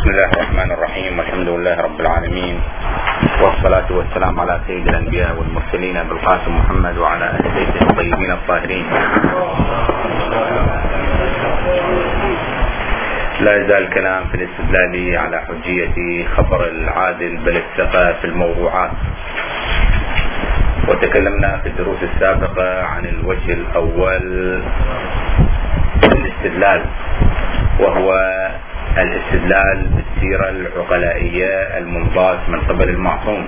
بسم الله الرحمن الرحيم، والحمد لله رب العالمين، والصلاة والسلام على سيد الأنبياء والمرسلين أبي القاسم محمد وعلى أهل بيته الطيبين الطاهرين. لا يزال الكلام في الاستدلال على حجية خبر العادل بل الثقة في الموضوعات، وتكلمنا في الدروس السابقة عن الوجه الأول للاستدلال، وهو الاستدلال بالسيرة العقلائية المنضاس من قبل المعصوم،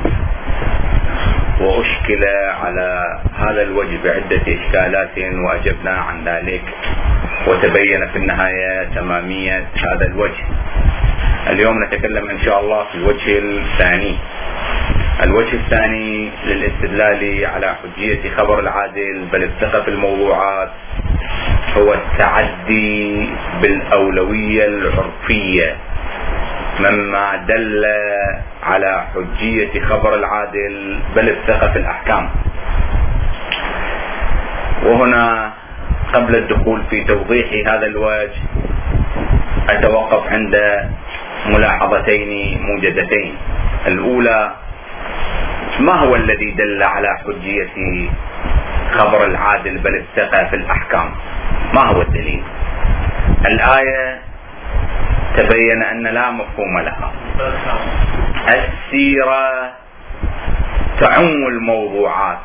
وأشكل على هذا الوجه بعدة إشكالات وأجبنا عن ذلك، وتبين في النهاية تمامية هذا الوجه. اليوم نتكلم إن شاء الله في الوجه الثاني. الوجه الثاني للاستدلال على حجية خبر العادل بل الثقة في الموضوعات هو التعدي بالأولوية العرفية مما دل على حجية خبر العادل بل الثقة في الأحكام. وهنا قبل الدخول في توضيح هذا الوجه أتوقف عند ملاحظتين موجزتين. الأولى، ما هو الذي دل على حجية خبر العادل بل الثقة في الأحكام؟ ما هو الدليل؟ الآية تبين أن لا مفهوم لها. السيرة تعم الموضوعات،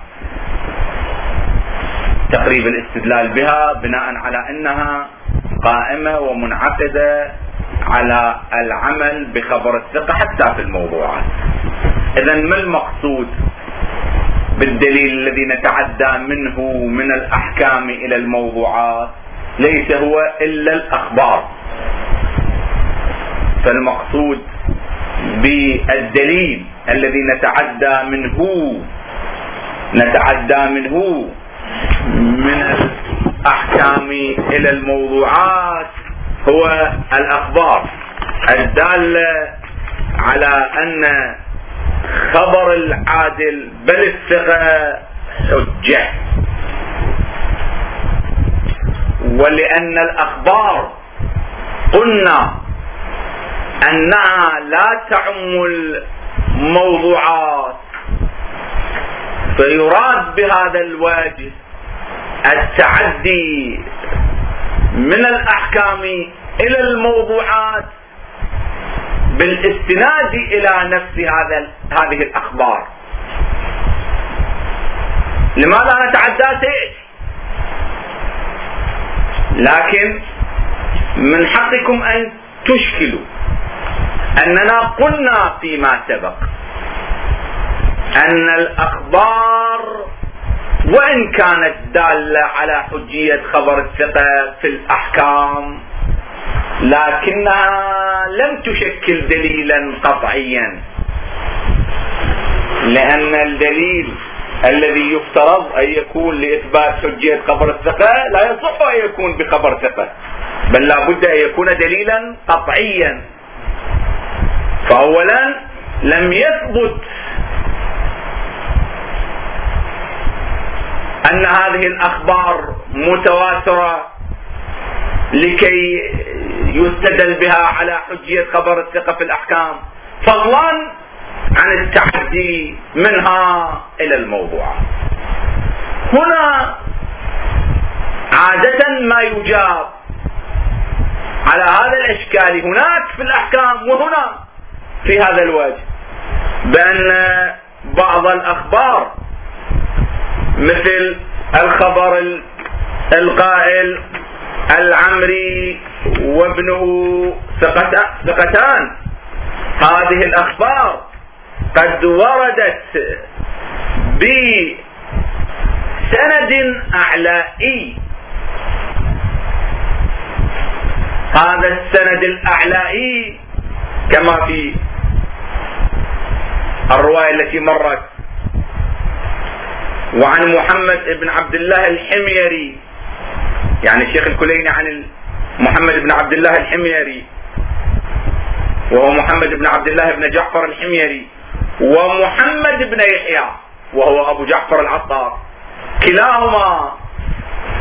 تقريب الاستدلال بها بناء على أنها قائمة ومنعقدة على العمل بخبر الثقة حتى في الموضوعات. إذن ما المقصود بالدليل الذي نتعدى منه من الأحكام إلى الموضوعات؟ ليس هو إلا الأخبار. فالمقصود بالدليل الذي نتعدى منه من الأحكام إلى الموضوعات هو الأخبار الدالة على أن خبر العادل بل الثقة حجة، ولأن الأخبار قلنا أنها لا تعم الموضوعات، فيراد بهذا الوجه التعدي من الأحكام إلى الموضوعات بالاستناد إلى نفس هذه الأخبار. لماذا نتعدى شيء؟ لكن من حقكم أن تشكلوا أننا قلنا فيما سبق أن الأخبار وإن كانت دالة على حجية خبر الثقة في الأحكام لكنها لم تشكل دليلا قطعيا، لأن الدليل الذي يفترض أن يكون لإثبات حجية خبر الثقة لا يصح أن يكون بخبر ثقة، بل لا بد أن يكون دليلا قطعيا. فأولا لم يثبت أن هذه الأخبار متواترة لكي يستدل بها على حجية خبر الثقة في الأحكام، فضلا عن التعدي منها إلى الموضوع. هنا عادة ما يجاب على هذا الإشكال هناك في الأحكام وهنا في هذا الوجه بأن بعض الأخبار مثل الخبر القائل العمري وابنه ثقتان، هذه الأخبار قد وردت بسند أعلائي، هذا السند الأعلائي كما في الرواية التي مرت وعن محمد بن عبد الله الحميري، يعني الشيخ الكليني عن محمد بن عبد الله الحميري، وهو محمد بن عبد الله بن جعفر الحميري، ومحمد بن يحيى وهو أبو جعفر العطار، كلاهما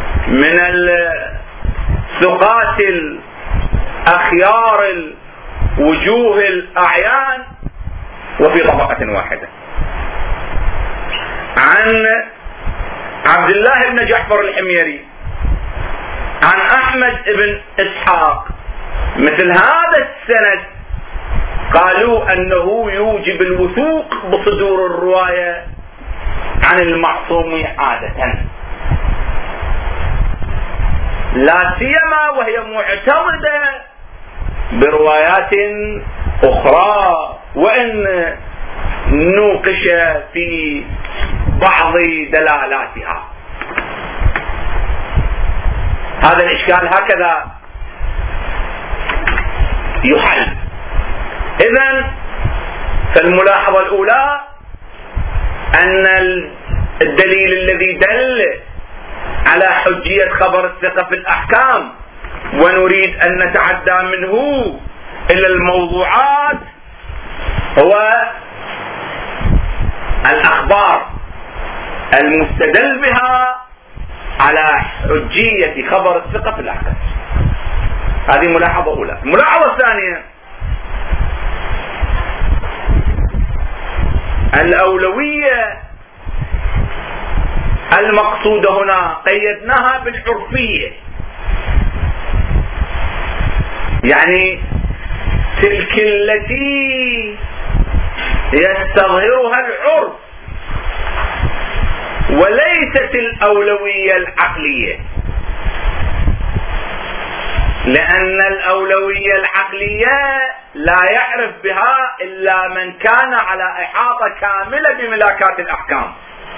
من الثقات الأخيار وجوه الأعيان وفي طبقة واحدة. عن عبد الله بن جعفر الحميري عن أحمد بن إسحاق مثل هذا السند قالوا أنه يوجب الوثوق بصدور الرواية عن المعصوم عادة، لا سيما وهي معتمدة بروايات أخرى وإن نوقش في بعض دلالاتها. هذا الإشكال هكذا يحل. إذن فالملاحظة الأولى أن الدليل الذي دل على حجية خبر الثقة في الأحكام ونريد أن نتعدى منه إلى الموضوعات هو الأخبار المستدل بها على حجية خبر الثقة في الأحكام. هذه ملاحظة أولى. الملاحظة الثانية الأولوية المقصودة هنا قيدناها بالعرفية، يعني تلك التي يستظهرها العرف وليست الأولوية العقلية، لأن الأولوية العقلية لا يعرف بها إلا من كان على إحاطة كاملة بملاكات الأحكام،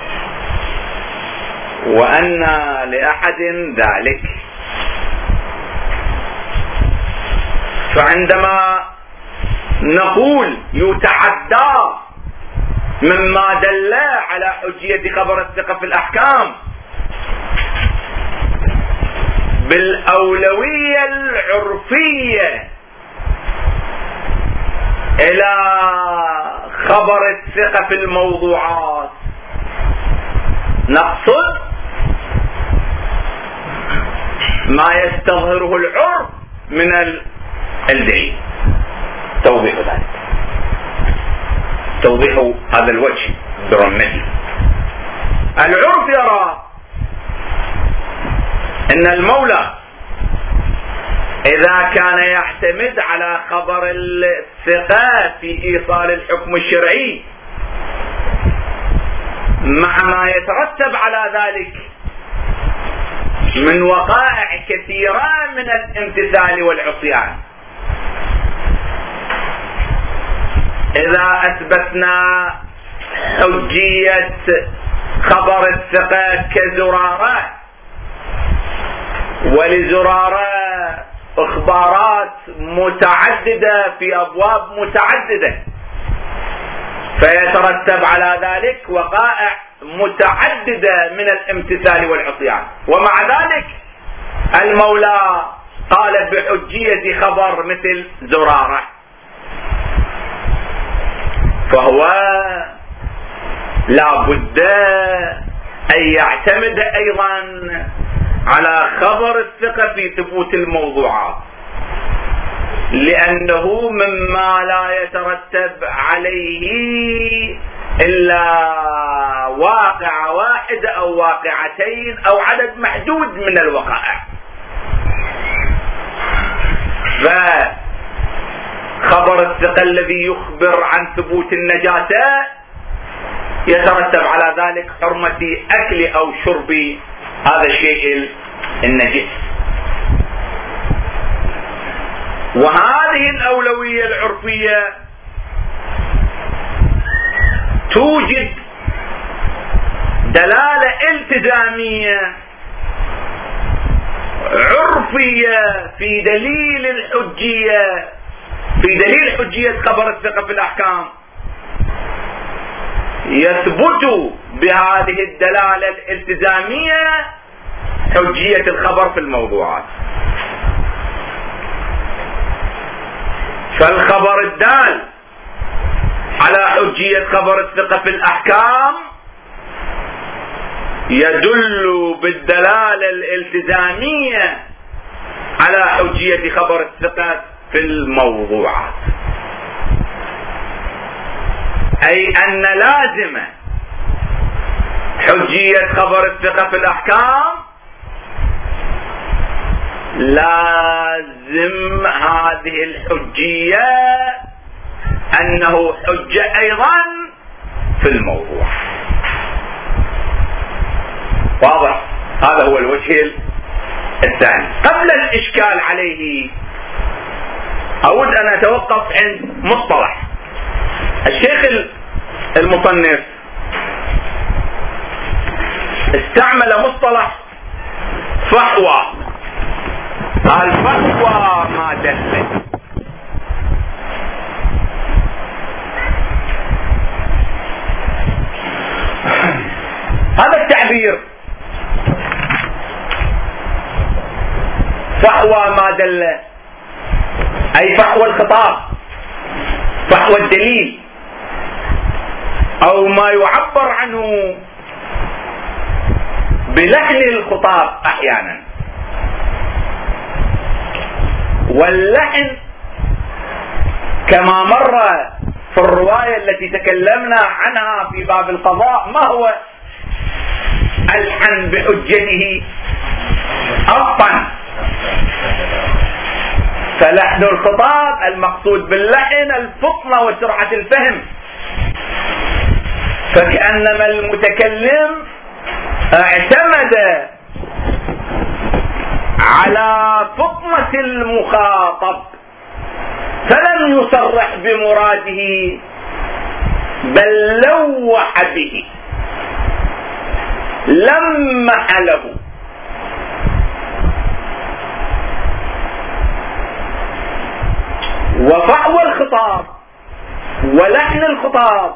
وأن لأحد ذلك. فعندما نقول يتعدى مما دل على حجية خبر الثقة في الأحكام بالأولوية العرفية إلى خبر الثقة في الموضوعات، نقصد ما يستظهره العرف من الدليل. توضيح ذلك، توضيح هذا الوجه برمته. العرف يرى ان المولى اذا كان يعتمد على خبر الثقة في ايصال الحكم الشرعي مع ما يترتب على ذلك من وقائع كثيرة من الامتثال والعصيان، إذا أثبتنا حجية خبر الثقة كزرارة، ولزرارة إخبارات متعددة في أبواب متعددة، فيترتب على ذلك وقائع متعددة من الامتثال والعصيان، ومع ذلك المولى قال بحجية خبر مثل زرارة، فهو لا بد أن يعتمد أيضا على خبر الثقة في ثبوت الموضوعات، لأنه مما لا يترتب عليه إلا واقعة واحدة أو واقعتين أو عدد محدود من الوقائع. فخبر الثقة الذي يخبر عن ثبوت النجاسة يترتب على ذلك حرمة أكل أو شرب هذا الشيء النجس. وهذه الأولوية العرفية توجد دلالة التزامية عرفية في دليل الحجية، في دليل حجية خبر الثقة في الأحكام، يثبت بهذه الدلالة الالتزامية حجية الخبر في الموضوعات. فالخبر الدال على حجية خبر الثقة في الأحكام يدل بالدلالة الالتزامية على حجية خبر الثقة في الموضوعات. أي أن لازم حجية خبر الثقة في الأحكام لازم هذه الحجية أنه حجة أيضا في الموضوع. واضح؟ هذا هو الوجه الثاني. قبل الإشكال عليه أود أن أتوقف عند مصطلح الشيخ المصنف استعمل مصطلح فحوى. الفحوى ما دل. هذا التعبير فحوى ما دل أي فحوى الخطاب، فحوى الدليل، أو ما يعبر عنه بلحن الخطاب أحيانا. واللحن كما مر في الرواية التي تكلمنا عنها في باب القضاء، ما هو الحن بحجته؟ أبطا. فلحن الخطاب المقصود باللحن الفطنة وسرعة الفهم، فكأنما المتكلم اعتمد على فطنة المخاطب فلم يصرح بمراده بل لوح به، لمح له. وفحوى الخطاب ولحن الخطاب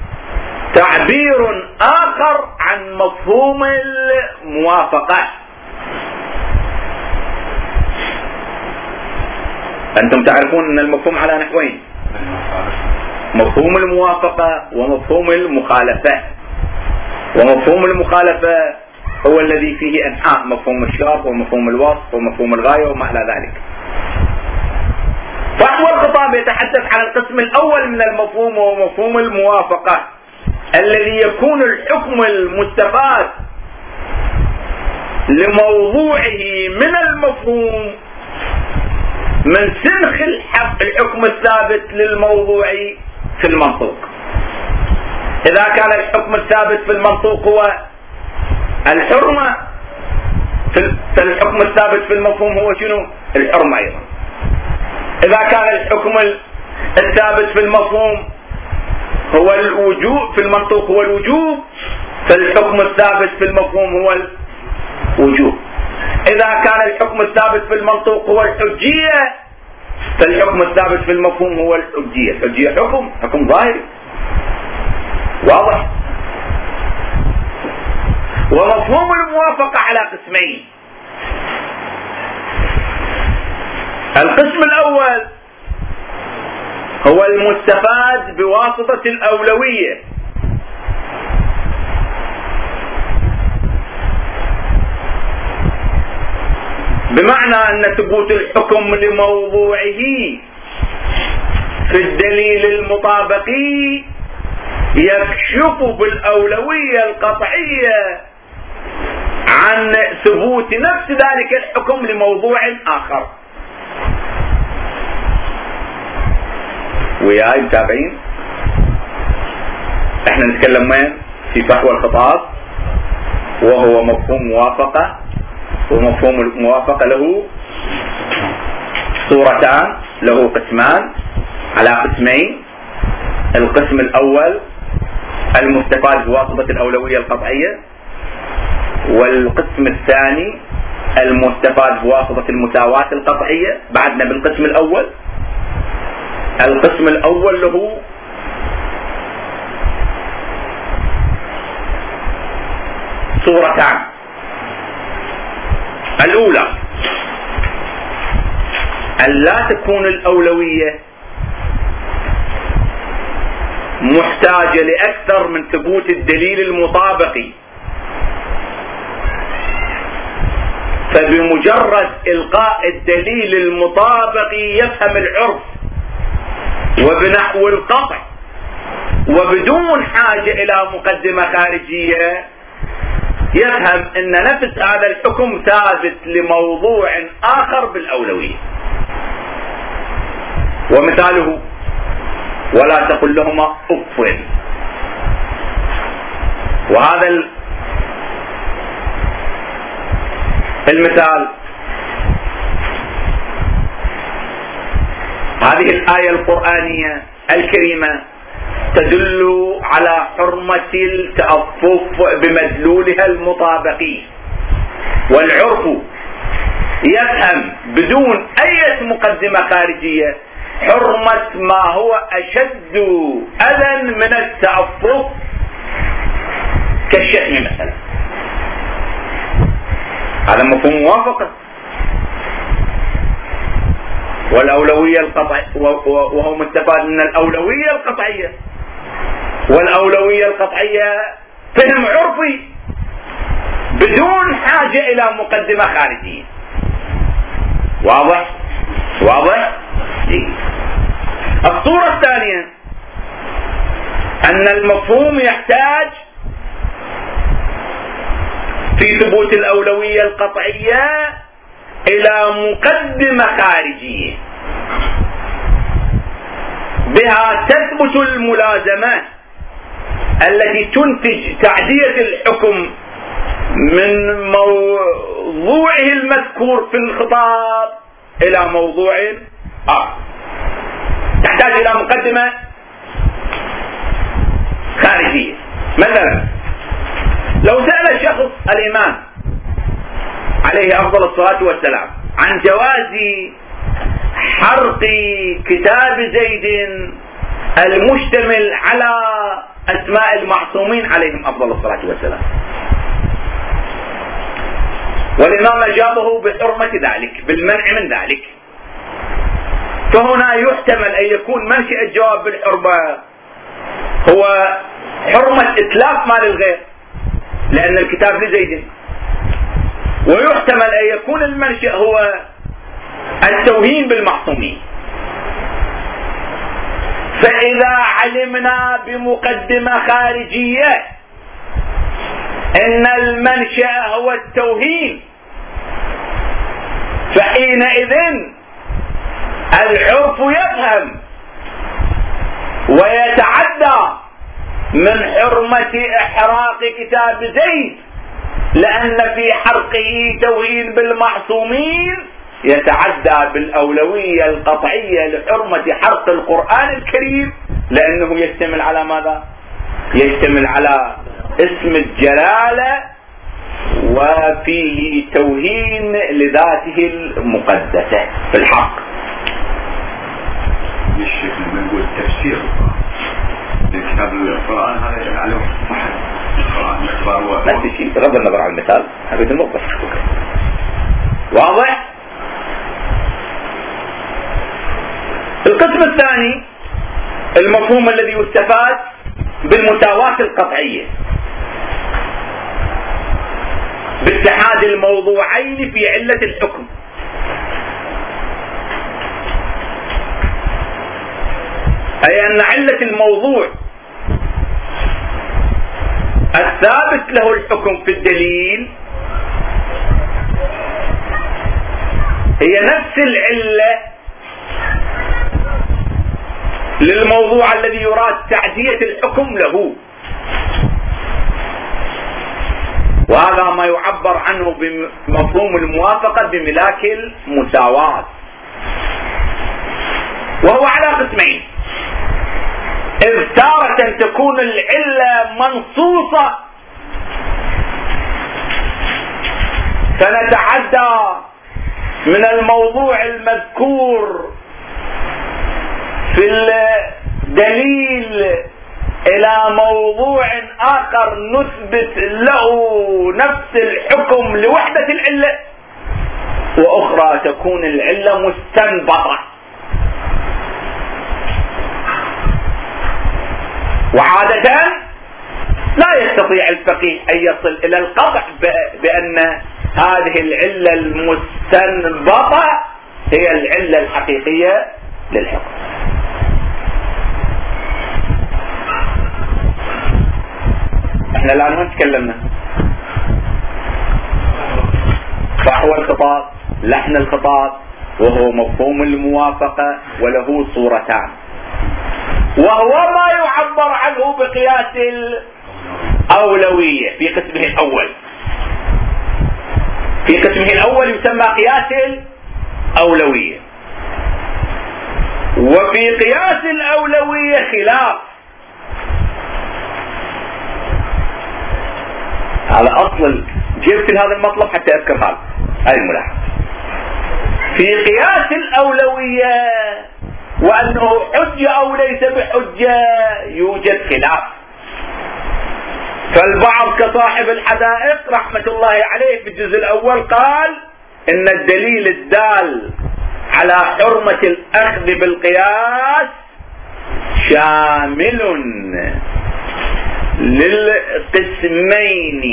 تعبير آخر عن مفهوم الموافقة. أنتم تعرفون أن المفهوم على نحوين: مفهوم الموافقة ومفهوم المخالفة. ومفهوم المخالفة هو الذي فيه أنحاء: مفهوم الشرط ومفهوم الوصف ومفهوم الغاية وما إلى ذلك. فحوى الخطاب يتحدث عن القسم الأول من المفهوم وهو مفهوم الموافقة، الذي يكون الحكم المستفاد لموضوعه من المفهوم من سنخ الحكم الثابت للموضوع في المنطوق. إذا كان الحكم الثابت في المنطوق هو الحرمة، فالحكم الثابت في المفهوم هو شنو؟ الحرمة أيضا. إذا كان الحكم الثابت في المفهوم هو الوجوب، في المنطوق هو الوجوب، فالحكم الثابت في المفهوم هو الوجوب. إذا كان الحكم الثابت في المنطوق هو الحجية، فالحكم الثابت في المفهوم هو الحجية. الحجية حكم ظاهري واضح. ومفهوم الموافقة على قسمين: القسم الأول هو المستفاد بواسطة الأولوية، بمعنى أن ثبوت الحكم لموضوعه في الدليل المطابقي يكشف بالأولوية القطعية عن ثبوت نفس ذلك الحكم لموضوع آخر. وياي متابعين؟ احنا نتكلم وين؟ في فحوى الخطاب، وهو مفهوم موافقة. ومفهوم الموافقة له صورتان، له قسمان على قسمين: القسم الأول المستفاد بواسطة الأولوية القطعية، والقسم الثاني المستفاد بواسطة المساواة القطعية. بعدنا بالقسم الأول. القسم الأول له صورتان: الأولى أن لا تكون الأولوية محتاجة لأكثر من ثبوت الدليل المطابقي، فبمجرد إلقاء الدليل المطابقي يفهم العرف وبنحو القطع وبدون حاجة إلى مقدمة خارجية يفهم أن نفس هذا الحكم ثابت لموضوع آخر بالأولوية. ومثاله: ولا تقل لهما أف. وهذا المثال، هذه الآية القرآنية الكريمة تدل على حرمة التأفف بمدلولها المطابقي، والعرف يفهم بدون أي مقدمة خارجية حرمة ما هو أشد أذى من التأفف كالشتم مثلا. هذا مفهوم موافقة. والأولوية القطعية، وهو مستفاد من الأولوية القطعية، والأولوية القطعية فهم عرفي بدون حاجة إلى مقدمة خارجية. واضح؟ واضح؟ الصورة الثانية أن المفهوم يحتاج في ثبوت الأولوية القطعية إلى مقدمة خارجية بها تثبت الملازمة التي تنتج تعدية الحكم من موضوعه المذكور في الخطاب إلى موضوع آخر. تحتاج إلى مقدمة خارجية. مثلا لو سأل الشخص الإمام عليه أفضل الصلاة والسلام عن جواز حرق كتاب زيد المشتمل على أسماء المعصومين عليهم أفضل الصلاة والسلام، والإمام أجابه بحرمة ذلك، بالمنع من ذلك، فهنا يحتمل أن يكون منشأ الجواب بالحرمة هو حرمة إتلاف مال الغير لأن الكتاب لزيد، ويحتمل أن يكون المنشأ هو التوهين بالمعصومين. فإذا علمنا بمقدمة خارجية أن المنشأ هو التوهين، فحينئذ العرف يفهم ويتعدى من حرمة إحراق كتاب زيد، لأن في حرقه توهين بالمعصومين يتعدى بالأولوية القطعية لحرمة حرق القرآن الكريم، لأنه يشتمل على ماذا؟ يشتمل على اسم الجلالة وفيه توهين لذاته المقدسة في الحق. الشيخ لما نقول تفسير لكتاب القرآن هذا على واحد القرآن نفس الشيء بغض النظر عن المثال، هذا النقطة واضح. القسم الثاني المفهوم الذي يستفاد بالمساواة القطعية باتحاد الموضوعين في علة الحكم، أي أن علة الموضوع الثابت له الحكم في الدليل هي نفس العلة للموضوع الذي يراد تعدية الحكم له، وهذا ما يعبر عنه بمفهوم الموافقة بملاك المساواة، وهو على قسمين: إذ تارة تكون العلة منصوصة فنتعدى من الموضوع المذكور في الدليل إلى موضوع آخر نثبت له نفس الحكم لوحدة العلة، وأخرى تكون العلة مستنبطة. وعادة لا يستطيع الفقيه أن يصل إلى القطع بأن هذه العلة المستنبطة هي العلة الحقيقية للحكم. احنا الآن وين تكلمنا؟ فحوى الخطاب، لحن الخطاب، وهو مفهوم الموافقة، وله صورتان، وهو ما يعبر عنه بقياس الأولوية في قسمه الأول. في قسمه الأول يسمى قياس الأولوية، وفي قياس الأولوية خلاف. هذا أصل جبت هذا المطلب حتى أذكر هذا الملاحظة. في قياس الأولوية وأنه حجة أو ليس بحجة يوجد خلاف. فالبعض كصاحب الحدائق رحمة الله عليه في الجزء الأول قال إن الدليل الدال على حرمة الأخذ بالقياس شامل للقسمين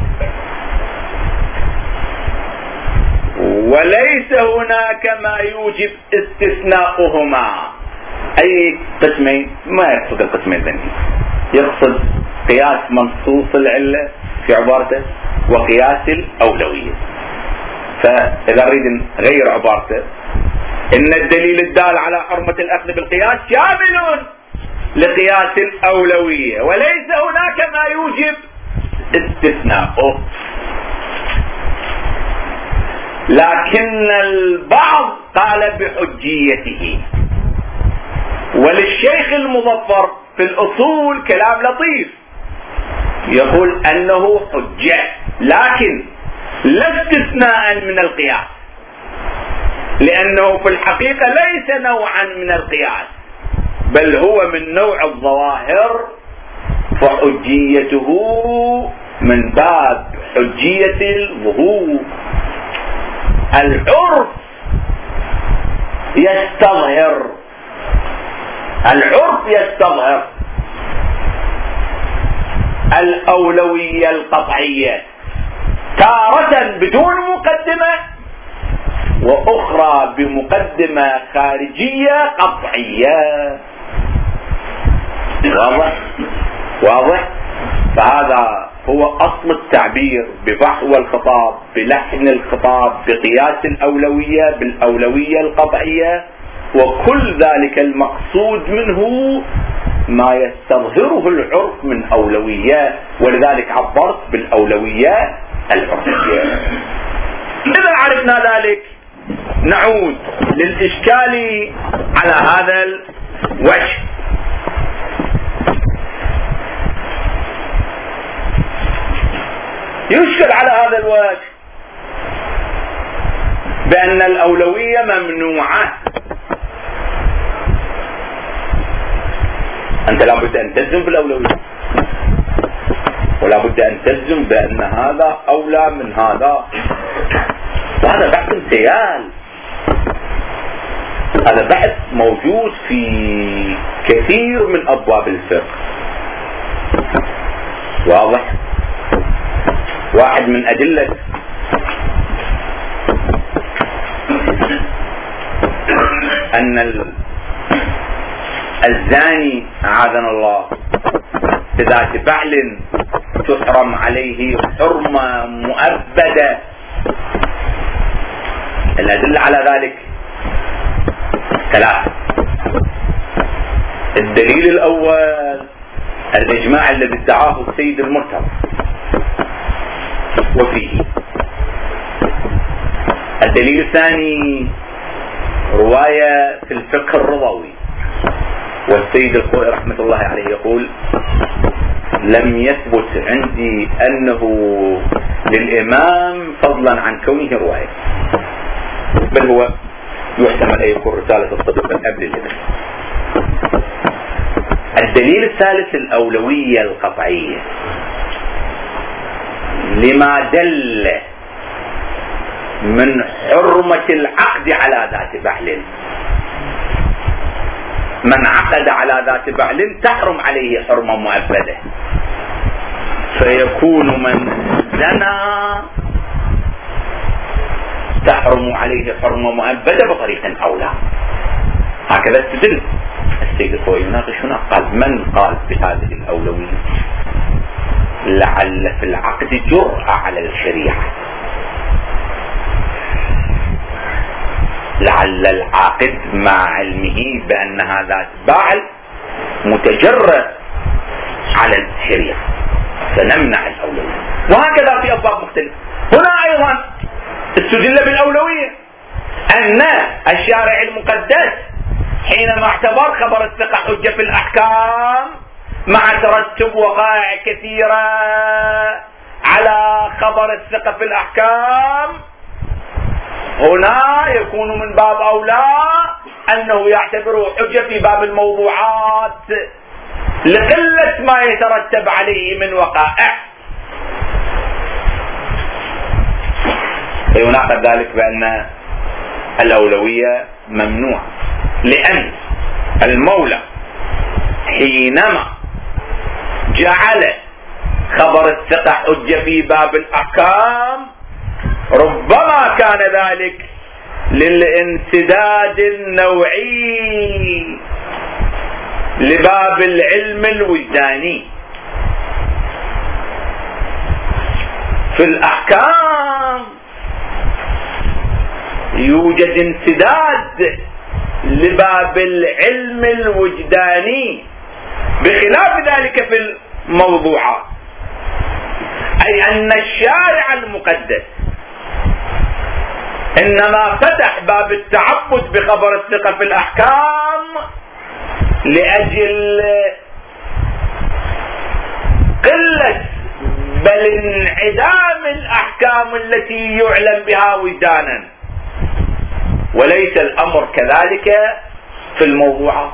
وليس هناك ما يوجب استثناؤهما. أي قسمين؟ ما يقصد القسمين ذنين، يقصد قياس منصوص العلة في عبارته وقياس الأولوية. فإذا نريد نغير عبارته إن الدليل الدال على حرمة الأخذ بالقياس شامل لقياس الأولوية وليس هناك ما يوجب استثناؤه. لكن البعض قال بحجيته. وللشيخ المظفر في الأصول كلام لطيف يقول أنه حجة، لكن لا استثناء من القياس، لأنه في الحقيقة ليس نوعا من القياس بل هو من نوع الظواهر، فحجيته من باب حجية الظهور. العرف يستظهر الأولوية القطعية تارة بدون مقدمة وأخرى بمقدمة خارجية قطعية. واضح؟ فهذا هو أصل التعبير بفحوى الخطاب، بلحن الخطاب، بقياس الأولوية، بالأولوية القطعية، وكل ذلك المقصود منه ما يستظهره العرف من أولوية، ولذلك عبرت بالأولوية العرفية. إذا عرفنا ذلك نعود للإشكال على هذا الوجه. يشكل على هذا الوجه بأن الأولوية ممنوعة. أنت لابد أن تلزم بالأولوية، ولا بد أن تلزم بأن هذا أولى من هذا. وهذا بحث امتياز، هذا بحث موجود في كثير من أبواب الفقه. واضح؟ واحد من أدلة أن الزاني أعاذنا الله بذات بعل تحرم عليه حرمة مؤبدة. الأدلة على ذلك ثلاثة. الدليل الأول الإجماع الذي ادعاه السيد المرتضى وفيه. الدليل الثاني رواية في الفقه الرضوي، والسيد الخوئي رحمة الله عليه يقول لم يثبت عندي أنه للإمام فضلا عن كونه رواية، بل هو يحتمل أن يكون رسالة الصدق من قبل الإمام. الدليل الثالث الأولوية القطعية، لما دل من حرمة العقد على ذات بعل. من عقد على ذات بعل تحرم عليه حرمة مؤبدة، فيكون من زنى تحرم عليه حرمة مؤبدة بطريق أولى. هكذا استدل السيد الخوئي يناقش هنا، قال من قال بهذه الأولوية؟ لعل في العقد جرأة على الشريعة، لعل العاقد مع علمه بأن هذا باع متجرأ على الشريعة فنمنع الأولوية. وهكذا في أبواب مختلفة. هنا أيضا استدل بالأولوية أن الشارع المقدس حينما اعتبر خبر الثقة حجة في الأحكام مع ترتب وقائع كثيرة على خبر الثقة في الأحكام، هنا يكون من باب أولى أنه يعتبره حجة في باب الموضوعات لقلة ما يترتب عليه من وقائع. فيناقض ذلك بأن الأولوية ممنوعة، لأن المولى حينما جعل خبر الثقة حجة في باب الأحكام ربما كان ذلك للانسداد النوعي لباب العلم الوجداني. في الأحكام يوجد انسداد لباب العلم الوجداني بخلاف ذلك في الموضوعات، أي أن الشارع المقدس إنما فتح باب التعبد بخبر الثقة في الأحكام لأجل قلة بل انعدام الأحكام التي يعلم بها وجدانا، وليس الأمر كذلك في الموضوعات.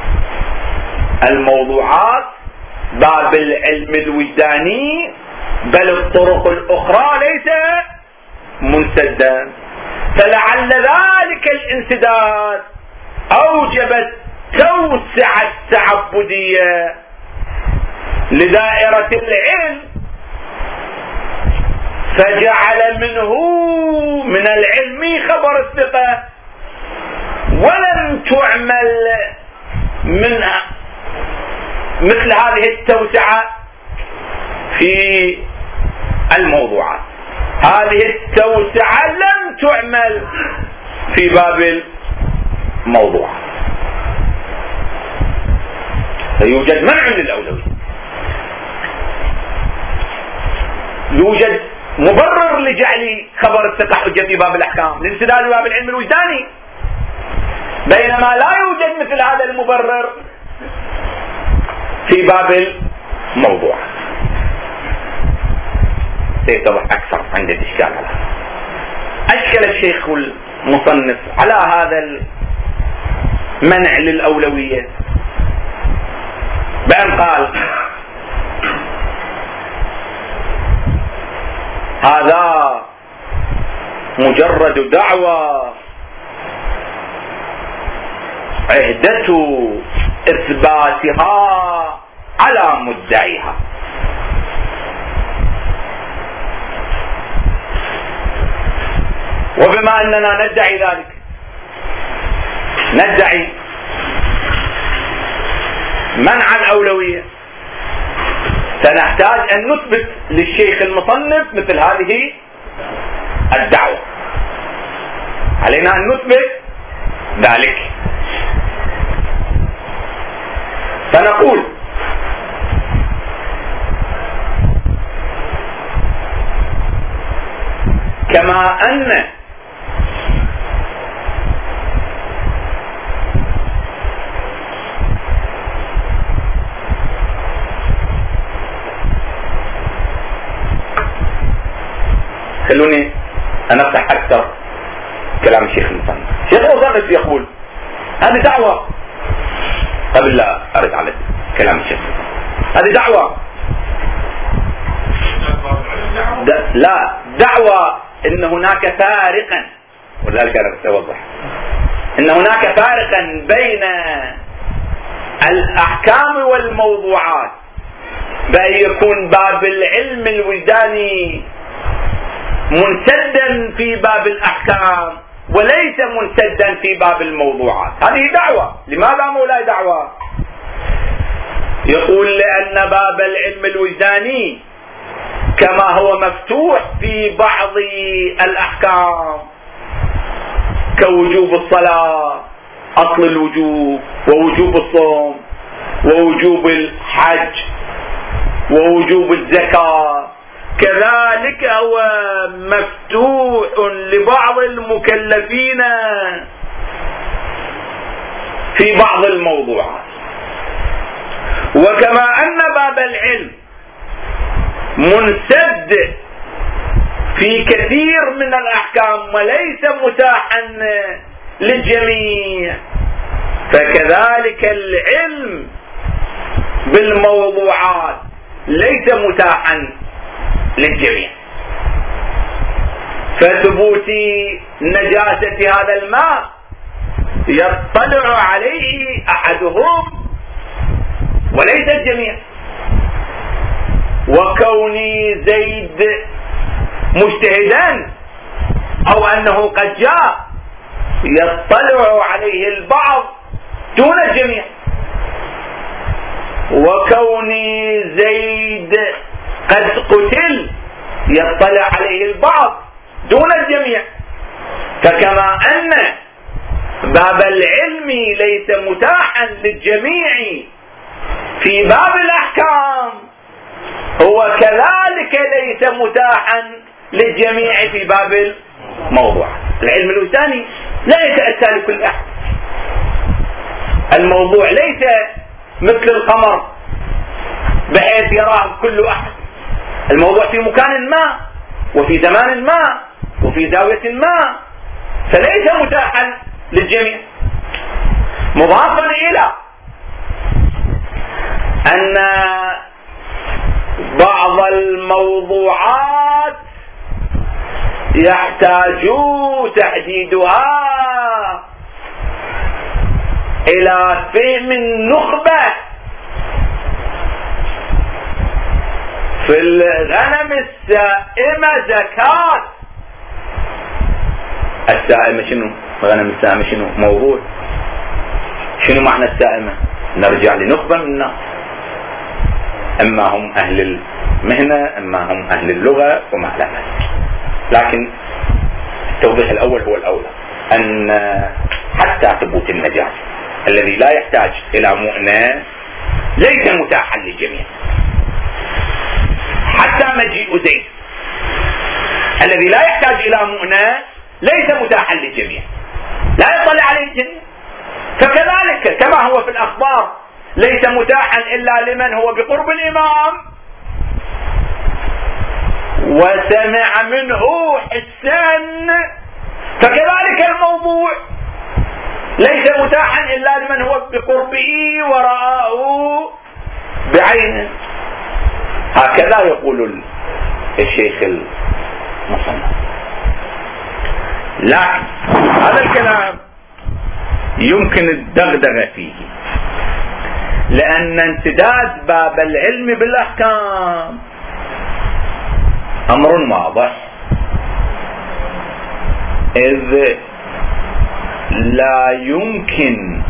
الموضوعات باب العلم الوجداني بل الطرق الأخرى ليس منسدا، فلعل ذلك الانسداد أوجبت توسعة تعبدية لدائرة العلم، فجعل منه من العلم خبر الثقة، ولم تعمل منها مثل هذه التوسعة في الموضوعات. هذه التوسعة لم تعمل في باب الموضوع، فيوجد منع للأولوية، يوجد مبرر لجعل خبر الثقة حجة في باب الأحكام لانسداد باب العلم الوجداني، بينما لا يوجد مثل هذا المبرر في باب الموضوع. سيتضح أكثر عند الإشكال على هذا. أشكل الشيخ المصنف على هذا المنع للأولوية بأن قال: هذا مجرد دعوى عهدة إثباتها على مدعيها، وبما أننا ندعي ذلك، ندعي منع الأولوية، سنحتاج أن نثبت للشيخ المصنف مثل هذه الدعوة، علينا أن نثبت ذلك. فنقول: كما أن خلوني أنفتح أكثر كلام الشيخ المصنف. الشيخ المصنف يقول هذه دعوة، قبل لا أرد على كلام الشيخ، هذه دعوة لا دعوة إن هناك فارقا، ولذلك أنا أوضح إن هناك فارقا بين الأحكام والموضوعات، بأن يكون باب العلم الوجداني منسدا في باب الأحكام وليس منسدا في باب الموضوعات. هذه دعوة. لماذا مولاي دعوة؟ يقول: لأن باب العلم الوجداني كما هو مفتوح في بعض الأحكام كوجوب الصلاة أصل الوجوب، ووجوب الصوم، ووجوب الحج، ووجوب الزكاة، كذلك هو مفتوح لبعض المكلفين في بعض الموضوعات. وكما أن باب العلم منسد في كثير من الأحكام وليس متاحا للجميع، فكذلك العلم بالموضوعات ليس متاحا للجميع. فثبوت نجاسة هذا الماء يطلع عليه أحدهم وليس الجميع، وكون زيد مجتهدا أو أنه قد جاء يطلع عليه البعض دون الجميع، وكون زيد قد قتل يطلع عليه البعض دون الجميع. فكما أن باب العلم ليس متاحا للجميع في باب الأحكام، هو كذلك ليس متاحا للجميع في باب الموضوع. العلم الوثاني لا يتأتى لكل أحد. الموضوع ليس مثل القمر بحيث يراه كل أحد. الموضوع في مكان ما وفي زمان ما وفي زاوية ما، فليس متاحا للجميع. مضافا إلى أن بعض الموضوعات يحتاج تحديدها إلى فهم النخبة. في الغنم السائمة زكاة. السائمة شنو؟ غنم السائمة شنو؟ موضوع. شنو معنى السائمة؟ نرجع لنخبة من الناس، اما هم اهل المهنة اما هم اهل اللغة وما لا ذلك. لكن التوضيح الاول هو الاولى، ان حتى ثبوت النجاسة الذي لا يحتاج الى مؤنة ليس متاحا للجميع. حتى مجيء زيد الذي لا يحتاج الى مؤنة ليس متاحا للجميع، لا يطلع عليه الجميع. فكذلك كما هو في الاخبار ليس متاحا الا لمن هو بقرب الامام وسمع منه حسا، فكذلك الموضوع ليس متاحا الا لمن هو بقربه ورآه بعينه. هكذا يقول الشيخ المصنف. لكن هذا الكلام يمكن الدغدغة فيه، لأن امتداد باب العلم بالأحكام أمر واضح، إذ لا يمكن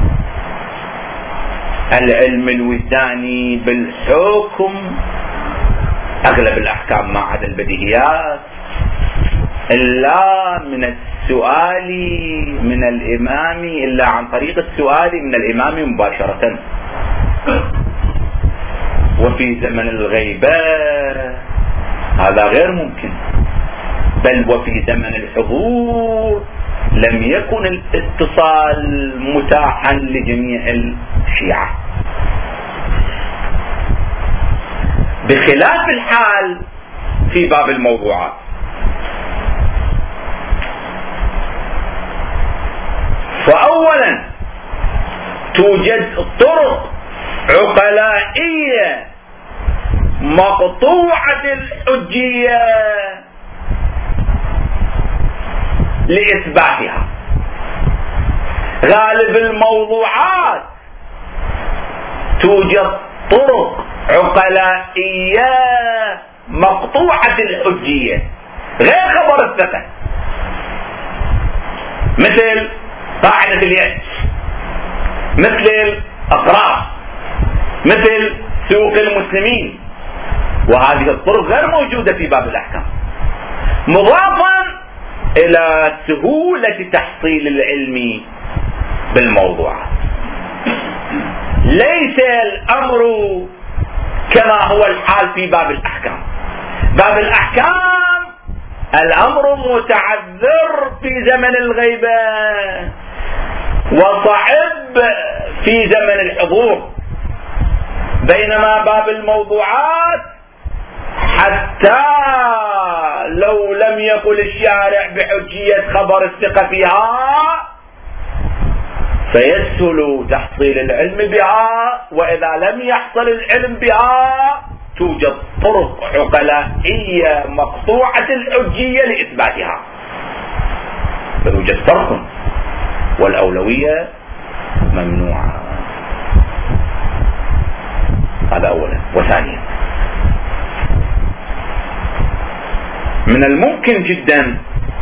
العلم الوجداني بالحكم أغلب الأحكام ما عدا البديهيات إلا من السؤال من الإمام، إلا عن طريق السؤال من الإمام مباشرة. وفي زمن الغيبة هذا غير ممكن، بل وفي زمن الحضور لم يكن الاتصال متاحا لجميع الشيعة، بخلاف الحال في باب الموضوعات. فأولا توجد طرق عقلائية مقطوعة الحجية لإثباتها. غالب الموضوعات توجد طرق عقلائية مقطوعة الحجية غير خبر الثقة، مثل قاعدة اليد، مثل الأقراص، مثل سوق المسلمين، وهذه الطرق غير موجودة في باب الأحكام، مضافا إلى سهولة تحصيل العلم بالموضوعات. ليس الأمر كما هو الحال في باب الأحكام. باب الأحكام الأمر متعذر في زمن الغيبة وصعب في زمن الحضور، بينما باب الموضوعات حتى لو لم يقل الشارع بحجية خبر الثقة فيها فيسهل تحصيل العلم بها، وإذا لم يحصل العلم بها توجد طرق عقلائية مقطوعة الحجية لإثباتها، فيوجد فرق، والأولوية ممنوعة. هذا أولا. وثانيا، من الممكن جدا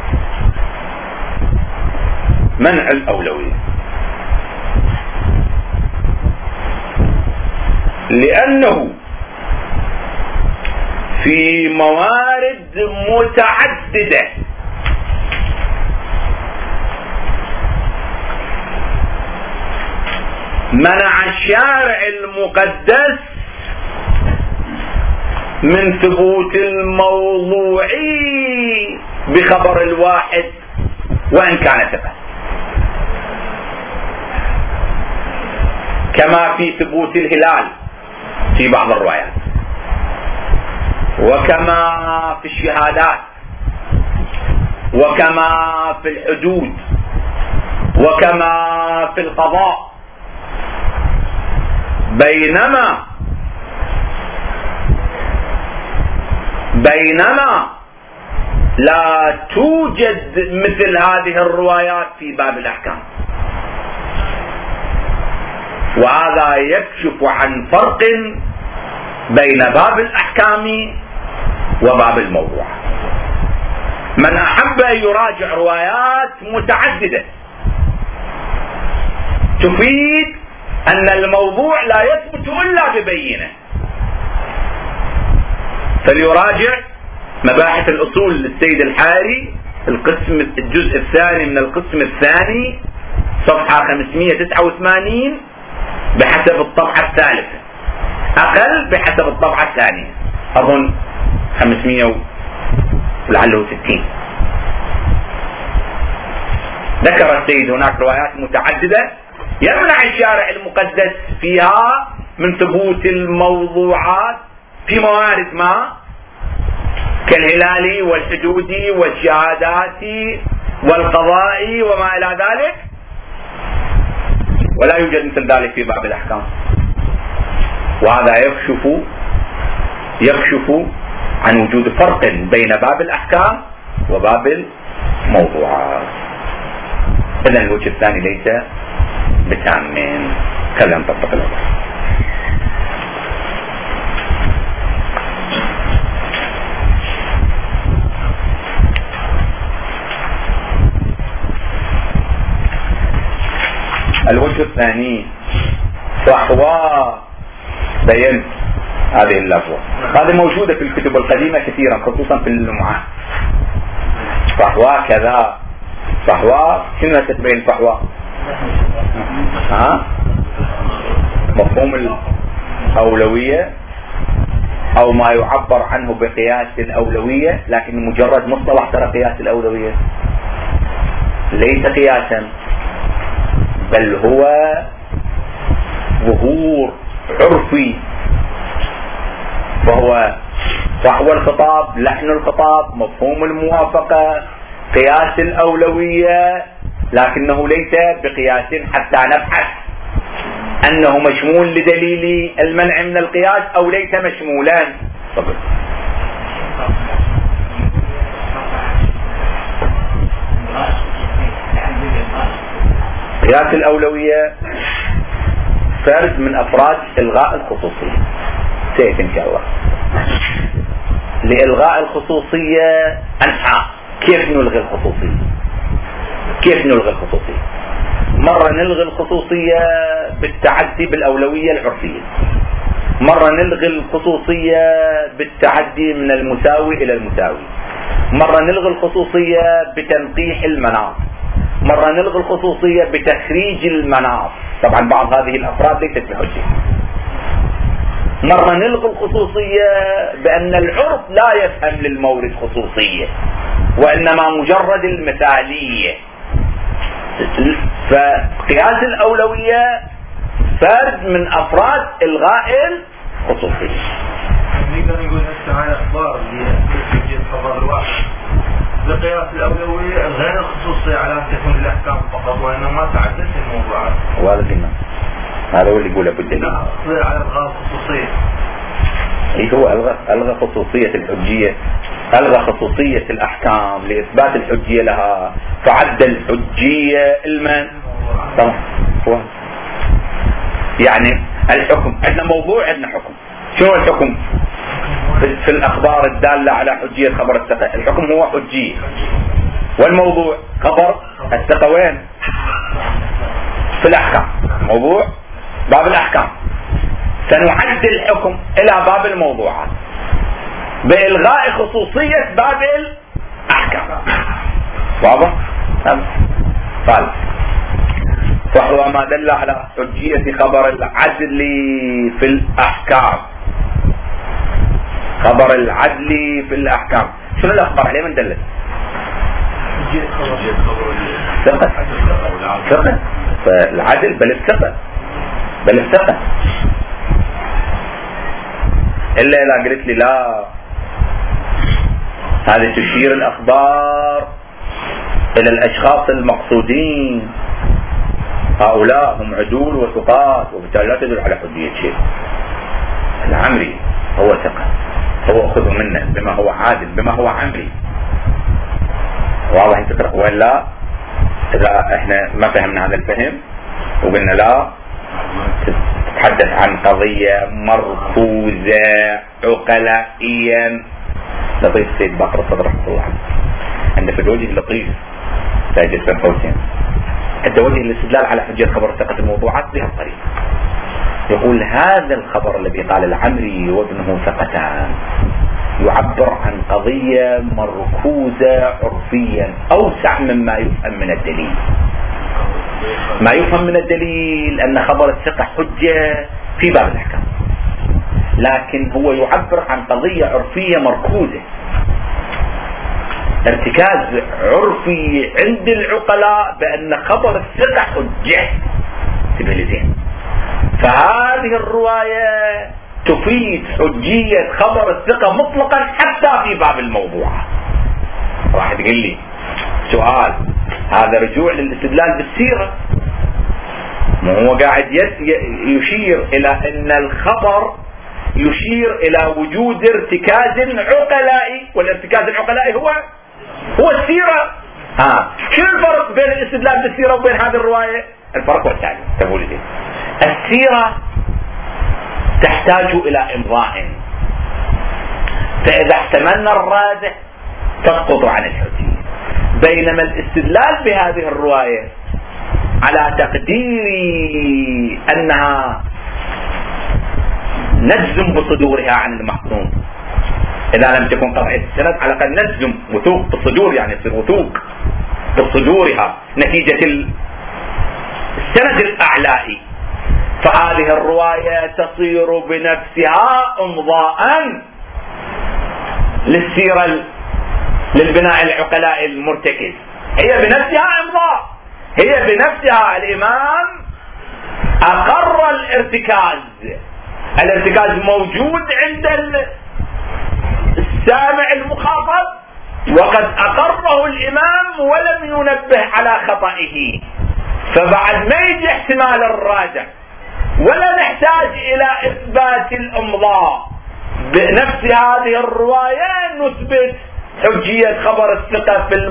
منع الأولوية، لأنه في موارد متعددة منع الشارع المقدس من ثبوت الموضوعي بخبر الواحد وإن كان ثبت، كما في ثبوت الهلال في بعض الروايات، وكما في الشهادات، وكما في الحدود، وكما في القضاء. بينما لا توجد مثل هذه الروايات في باب الأحكام، وهذا يكشف عن فرق بين باب الأحكام وباب الموضوع. من أحب أن يراجع روايات متعددة تفيد أن الموضوع لا يثبت إلا ببينة، فليراجع مباحث الأصول للسيد الحاري الجزء الثاني من القسم الثاني صفحة 589 بحسب الطبعة الثالثة، أقل بحسب الطبعة الثانية أظن 560. ذكر السيد هناك روايات متعددة يمنع الشارع المقدس فيها من ثبوت الموضوعات في موارد ما كالهلال والحدود والشهادات والقضاء وما إلى ذلك، ولا يوجد مثل ذلك في باب الأحكام. وهذا يكشف عن وجود فرق بين باب الأحكام وباب الموضوعات. إذن الوجه الثاني ليس بتامين. خلينا نطبق الأول. الوجه الثاني صحوى بين هذه اللفظة، هذه موجودة في الكتب القديمة كثيرا خصوصا في اللمعات. صحوى كذا، صحوى شنو تتبين صحوى؟ مفهوم الأولوية أو ما يعبر عنه بقياس الأولوية، لكن مجرد مصطلح ترى قياس الأولوية ليس قياسا، بل هو ظهور عرفي، فهو صحوى الخطاب، لحن الخطاب، مفهوم الموافقة، قياس الأولوية، لكنه ليس بقياس حتى نبحث أنه مشمول لدليل المنع من القياس أو ليس مشمولا. قياس الأولوية فرد من أفراد إلغاء الخصوصية. سيف إن شاء الله لإلغاء الخصوصية أنحاء. كيف نلغي الخصوصية؟ مرة نلغي الخصوصية بالتعدي بالأولوية العرفية، مرة نلغي الخصوصية بالتعدي من المساوي إلى المساوي، مرة نلغي الخصوصية بتنقيح المناص، مرة نلغي الخصوصية بتخريج المناص. طبعا بعض هذه الأفراد ليست بحجة. مرة نلغي الخصوصية بأن العرف لا يفهم للمورد خصوصية وإنما مجرد المثالية. فقياس الأولوية فرد من أفراد إلغاء الخصوصية. نقدر نقول هسه هاي الأخبار اللي تجي الخبر الواحد لقياس الأولوية غير الخصوصية على أن تكون الأحكام فقط وإنما تعدت الموضوعات. واضح هذا هو اللي يقوله بالدليل. لا أصير على إلغاء الخصوصية. إيه هو ألغى خصوصية الحجية، ألغى خصوصية الأحكام لإثبات الحجية لها، فعد الحجية المن طبعا هو يعني الحكم. عندنا موضوع عندنا حكم. شنو الحكم؟ في الأخبار الدالة على حجية خبر الثقة الحكم هو حجية، والموضوع خبر الثقة وين؟ في الأحكام. موضوع باب الأحكام، سنعدل الحكم إلى باب الموضوعات بإلغاء خصوصية باب الأحكام. واضح؟ قال فهو ما دل على حجية خبر العدل في الأحكام. خبر العدل في الأحكام شنو الأخبار عليه من دلت؟ ثقة. ثقة فالعدل بل الثقة إلا إذا قلت لي لا هذه تشير الأخبار إلى الأشخاص المقصودين، هؤلاء هم عدول وثقات وبالتالي لا تدل على حجية شيء. العمري هو ثقة، هو خذ منه بما هو عادل بما هو عمري. واضح الفكرة ولا؟ إذا احنا ما فهمنا هذا الفهم وقلنا لا تتحدث عن قضية مركوزة عقلائيا. لطيف سيد باقر الصدر رحمه الله عنه عنده في الوجه لطيف سيد الفهم حسين عنده وجه الاستدلال على حجية خبر ثقة الموضوعات بهذه الطريقة. يقول هذا الخبر الذي قال العمري وابنه ثقتان يعبر عن قضية مركوزة عرفيا أوسع مما يفهم من الدليل. ما يفهم من الدليل أن خبر الثقة حجة في باب الأحكام، لكن هو يعبر عن قضية عرفية مركوزة، ارتكاز عرفي عند العقلاء بأن خبر الثقة حجة. تبهلزين. فهذه الرواية تفيد حجية خبر الثقة مطلقا حتى في باب الموضوعات. واحد يقول لي سؤال، هذا رجوع للاستدلال بالسيرة، ما هو قاعد يشير إلى أن الخبر يشير إلى وجود ارتكاز عقلائي، والارتكاز العقلائي هو السيرة. شو الفرق بين الاستدلال بالسيرة وبين هذه الرواية؟ الفرق والتالي تقول لي السيرة تحتاج إلى إمضاء، فإذا احتملنا الراجح تسقط عن الحجية، بينما الاستدلال بهذه الرواية على تقدير أنها نجزم بصدورها عن المحكوم، إذا لم تكن قطعية السند على الأقل نجزم وثوق بالصدور، يعني يصير وثوق بصدورها نتيجة السند الأعلائي. فهذه الرواية تصير بنفسها امضاء للسيرة للبناء العقلاء المرتكز، هي بنفسها امضاء، هي بنفسها الإمام أقر الارتكاز موجود عند السامع المخاطب، وقد أقره الإمام ولم ينبه على خطئه، فبعد ما يجي احتمال الراجع ولا نحتاج إلى إثبات الإمضاء بنفس هذه الرواية نثبت حجية خبر الثقة في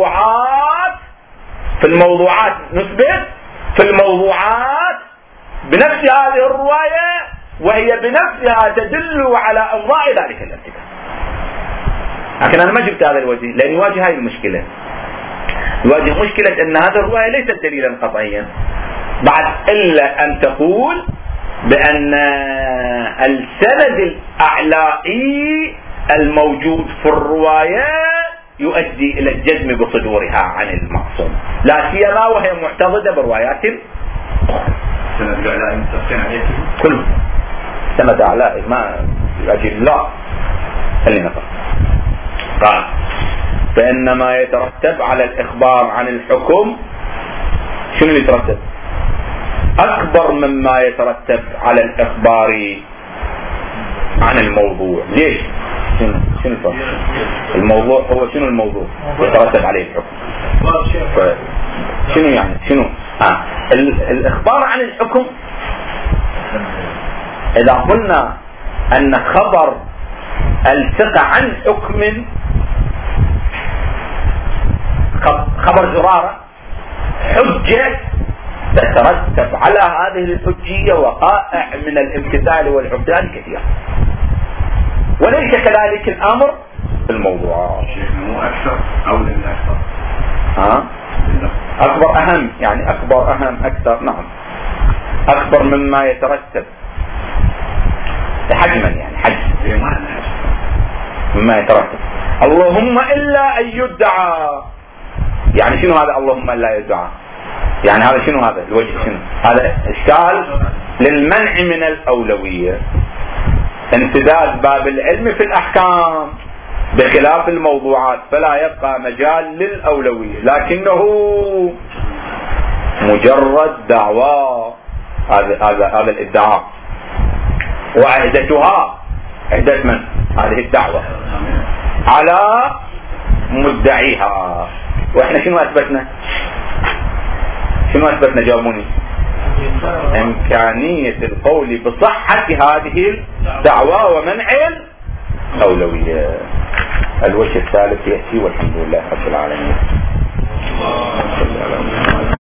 الموضوعات نثبت في الموضوعات بنفس هذه الرواية، وهي بنفسها تدل على إمضاء ذلك الارتكاز. لكن أنا ما جبت هذا الوجه لأن يواجه هذه المشكلة، يواجه مشكلة أن هذه الرواية ليست دليلا قطعيا بعد إلا أن تقول بأن السند الأعلائي الموجود في الرواية يؤدي إلى الجزم بصدورها عن المعصوم، لا سيما وهي معتضدة بروايات سند الأعلائي متفقين عليه كل سند أعلائي ما أجل لا. خلينا قال فإنما يترتب على الإخبار عن الحكم شنو اللي يترتب؟ أكبر مما يترتب على الإخبار عن الموضوع. ليش؟ شنو الفرق؟ الموضوع هو شنو الموضوع يترتب عليه الحكم. شنو يعني شنو الإخبار عن الحكم؟ إذا قلنا أن خبر الثقة عن حكم خبر زرارة حجة تترتب على هذه الحجية وقائع من الامتثال والعبدان كثيرة، وليس كذلك الأمر في الموضوع. مو أكثر أو لن أكثر أكبر أهم، يعني أكبر أهم أكثر، نعم أكبر مما يترتب حجما، يعني حجم مما يترتب. اللهم إلا أن يدعى، يعني شنو هذا اللهم إلا يدعى؟ يعني هذا شنو هذا الوجه شنو؟ هذا إشكال للمنع من الأولوية، انسداد باب العلم في الأحكام بخلاف الموضوعات، فلا يبقى مجال للأولوية، لكنه مجرد دعوى. هذا الادعاء وعهدتها عهدة من؟ هذه الدعوة على مدعيها. واحنا شنو اثبتنا؟ جاوبوني. امكانية القول بصحة هذه الدعوة ومنع الأولوية. الوجه الثالث يأتي والحمد لله رب العالمين.